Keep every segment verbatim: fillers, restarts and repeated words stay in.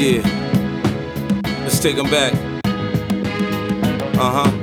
Yeah. Let's take them back. Uh-huh.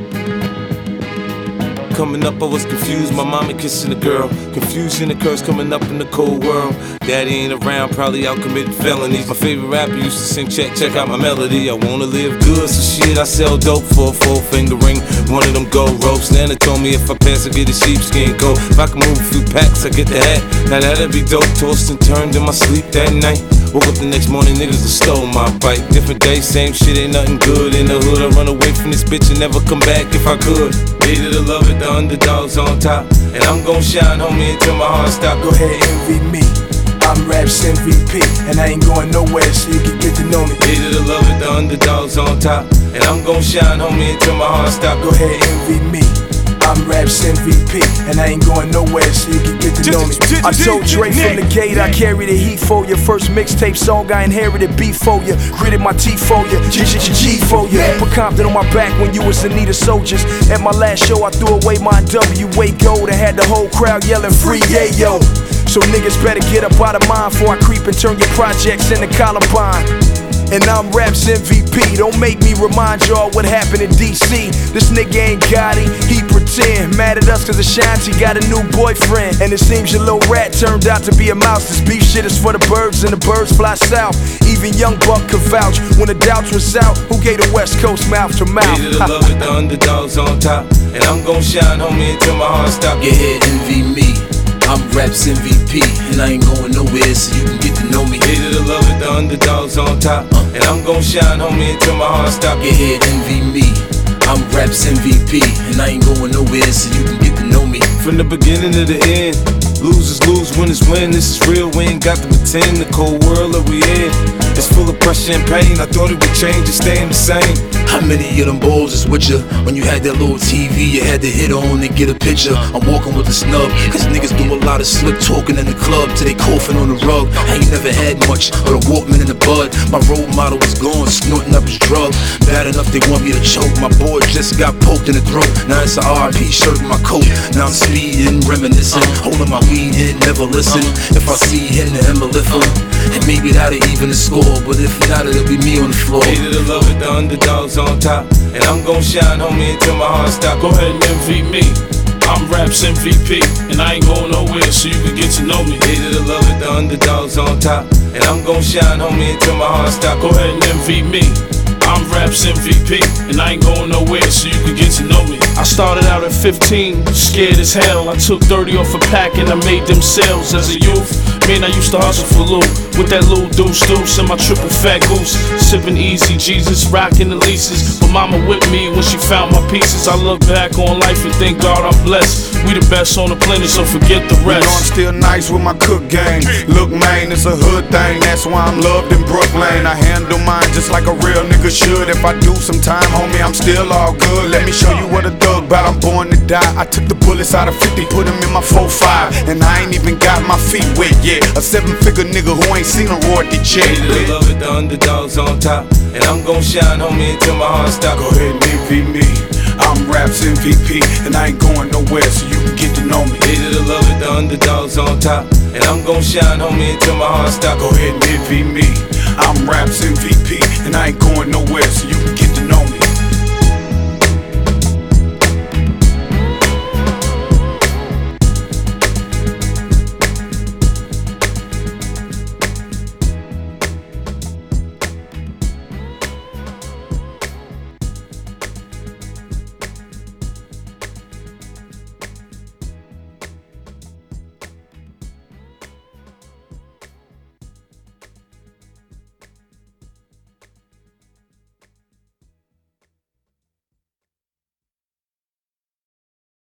Coming up, I was confused, my mommy kissing a girl. Confusion occurs coming up in the cold world. Daddy ain't around, probably out committing felonies. My favorite rapper used to sing, check, check out my melody. I wanna live good, so shit, I sell dope for a four finger ring. One of them gold ropes. Nana told me if I pass, I get a sheepskin coat. If I can move a few packs, I get the hat. Now that'd be dope, tossed and turned in my sleep that night. Woke up the next morning, niggas have stole my bike. Different day, same shit, ain't nothing good. In the hood, I run away from this bitch and never come back if I could. Hated to love it, the underdogs on top. And I'm gon' shine, homie, until my heart stop. Go ahead, envy me. I'm Raps M V P, and I ain't going nowhere, so you can get to know me. Hated to love it, the underdogs on top. And I'm gon' shine, homie, until my heart stop. Go ahead, envy me. I'm Raps M V P, and I ain't going nowhere, so you can get to know me. I told Dre from the gate, I carry the heat for you. First mixtape song, I inherited beef for you. Gritted my teeth for you, G for you. Put Compton on my back when you was in need of soldiers. At my last show, I threw away my W A gold and had the whole crowd yelling free yayo. So niggas better get up out of mine before I creep and turn your projects into Columbine. And I'm Raps M V P, don't make me remind y'all what happened in D C. This nigga ain't got it, he pretend. Mad at us cause Ashanti got a new boyfriend. And it seems your little rat turned out to be a mouse. This beef shit is for the birds and the birds fly south. Even Young Buck could vouch when the doubts was out. Who gave the West Coast mouth to mouth? Hated to love it, the underdogs on top. And I'm gon' shine, homie, until my heart stop. Yeah, envy me. I'm Raps M V P, and I ain't going nowhere, so you can get to know me. Hated to love it, the underdogs on top. uh, And I'm gon' shine, homie, until my heart stop. Yeah, envy me. I'm Raps M V P, and I ain't going nowhere, so you can get to know me. From the beginning to the end, losers lose, winners win. This is real, we ain't got to pretend. The cold world that we in, it's full of pressure and pain. I thought it would change, it's staying the same. How many of them balls is with ya? When you had that little T V, you had to hit on and get a picture. I'm walking with a snub, cause niggas do a lot of slick talking in the club till they coughing on the rug. I ain't never had much, but a Walkman in the bud. My role model was gone, snorting up his drug. Bad enough they want me to choke. My boy just got poked in the throat. Now it's a R I P shirt in my coat. Now I'm speeding, reminiscing, holding my weed in, never listen. If I see him, then I'ma lift him. And maybe that'll even the score, but if not, it'll be me on the floor. Hated to love it, the underdogs on top. And I'm gon' shine, homie, until my heart stop. Go ahead and envy me. I'm Raps M V P, and I ain't going nowhere, so you can get to know me. Hated to love it, the underdogs on top. And I'm gon' shine, homie, until my heart stop. Go ahead and envy me. I'm Raps M V P, and I ain't going nowhere, so you can get to know me. I started out at fifteen, scared as hell. I took thirty off a pack and I made them sales. As a youth, man, I used to hustle for loot with that little deuce deuce and my triple fat goose. Sipping easy, Jesus, rocking the leases. But mama with me when she found my pieces. I look back on life and thank God I'm blessed. We the best on the planet, so forget the rest. You know I'm still nice with my cook game. Look, man, it's a hood thing, that's why I'm loved in Brooklyn. I handle mine just like a real nigga should. If I do some time, homie, I'm still all good. Let me show you what a thug bout, I'm born to die. I took the bullets out of fifty, put them in my four five. And I ain't even got my feet wet yet. A seven figure nigga who ain't seen a royalty check. Hated to love it, the underdogs on top. And I'm gon' shine, homie, until my heart stop. Go ahead and envy me. I'm Raps M V P, and I ain't going nowhere, so you can get to know me. Hated to love it, the underdogs on top. And I'm gon' shine, homie, until my heart stop. Go ahead and envy me. I'm Raps M V P, and I ain't going nowhere, so you can get to know me.